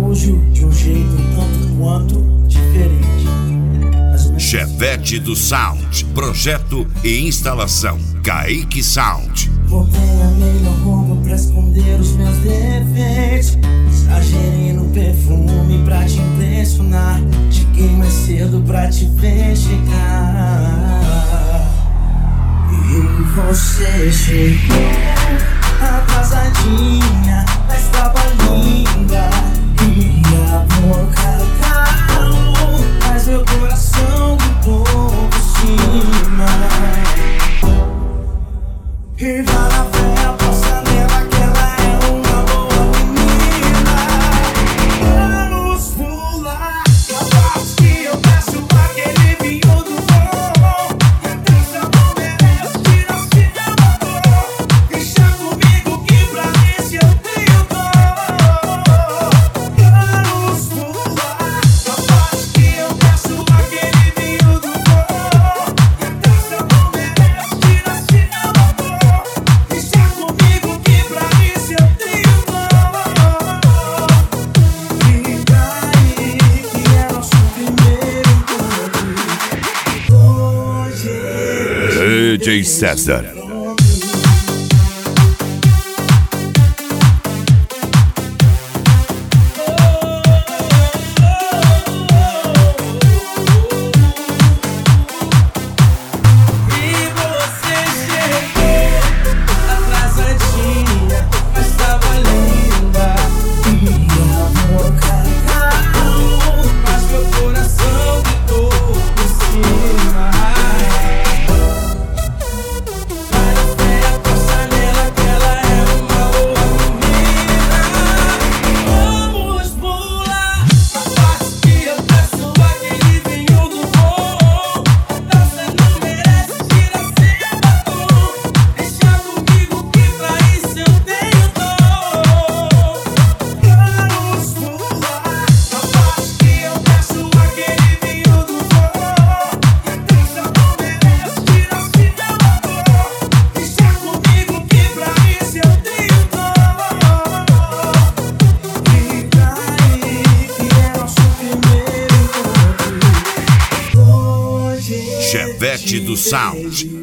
Araújo, de um jeito tanto quanto diferente. Chevette do Sound, projeto e instalação, Kaique Sound. Botei a melhor roupa pra esconder os meus defeitos. Exagerei no perfume pra te impressionar. Cheguei mais cedo pra te ver chegar. E você chegou atrasadinha, mas tava linda. E a boca calou, mas meu coração gritou por cima. E vale a pena passar nela, que ela é uma boa menina. Vamos pular a parte que eu peço aquele vinho do bom. Então se eu não mereço, tira se meu amor. Deixa comigo que pra mim se eu tenho dor. Vamos pular a parte que eu peço aquele vinho do bom. Então se eu não mereço, tira se meu amor. Deixa comigo que pra mim se eu tenho dor. E daí que é nosso primeiro encontro. Hoje DJ César. E você chegou atrasadinha, mas tava linda. E a boca calou, mas meu coração gritou por cima. Vale a pena passar nela, que ela é uma boa menina. Vamos pular a parte que eu peço aquele vinho do bom. Então cê não merece, tira sem batom. Deixa comigo que pra isso eu tenho dor. Vamos pular a parte que eu peço aquele vinho do bom. Então cê não merece, tira sem batom. Deixa comigo que pra isso eu tenho dor. E daí que é nosso primeiro encontro. Hoje Chevette do Sound.